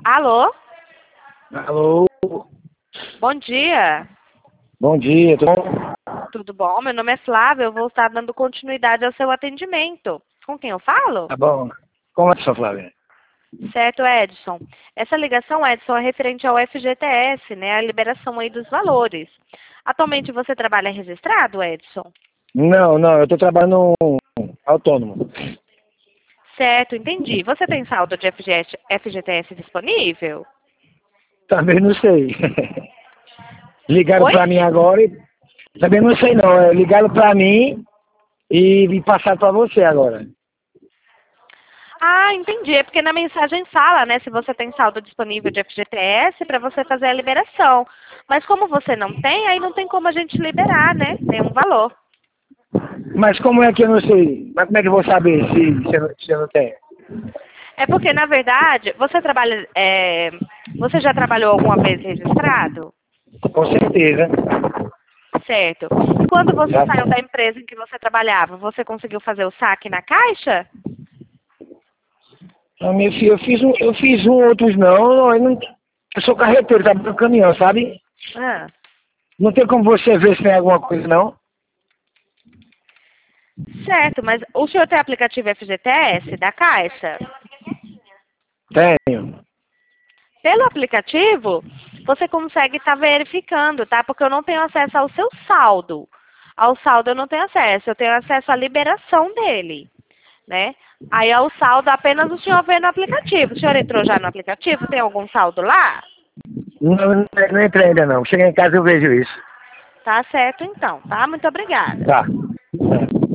Alô? Alô, Bom dia. bom dia, tudo bom? Tudo bom? Meu nome é Flávia. Eu vou estar dando continuidade ao seu atendimento. Com quem eu falo? Tá bom. Como é que sua Flávia? Certo, Edson. Essa ligação, Edson, é referente ao FGTS, né? A liberação aí dos valores. Atualmente você trabalha registrado, Edson? Não, eu tô trabalhando autônomo. Certo, entendi. Você tem saldo de FGTS disponível? Também não sei. Ligaram Oi? pra mim agora e... Também não sei não, ligaram pra mim e me passaram pra você agora. Ah, entendi. É porque na mensagem fala, né, se você tem saldo disponível de FGTS para você fazer a liberação. Mas como você não tem, aí não tem como a gente liberar, né? Nenhum valor. Mas como é que eu não sei? Mas como é que eu vou saber se eu não tenho? É porque, na verdade, você trabalha. Você já trabalhou alguma vez registrado? Com certeza. Certo. E quando você Já... saiu da empresa em que você trabalhava, você conseguiu fazer o saque na caixa? Ah, meu filho, eu fiz outros não, eu sou carreteiro, trabalho no caminhão, sabe? Ah, Não tem como você ver se tem alguma coisa não. certo, mas o senhor tem aplicativo FGTS da Caixa? Tenho. Pelo aplicativo, você consegue estar verificando, tá? Porque eu não tenho acesso ao seu saldo. Ao saldo eu não tenho acesso, eu tenho acesso à liberação dele, né? Aí ao saldo apenas o senhor vê no aplicativo. O senhor entrou já no aplicativo? Tem algum saldo lá? Não entrei ainda não. Cheguei em casa e eu vejo isso. Tá certo então, tá? Muito obrigada. Tá.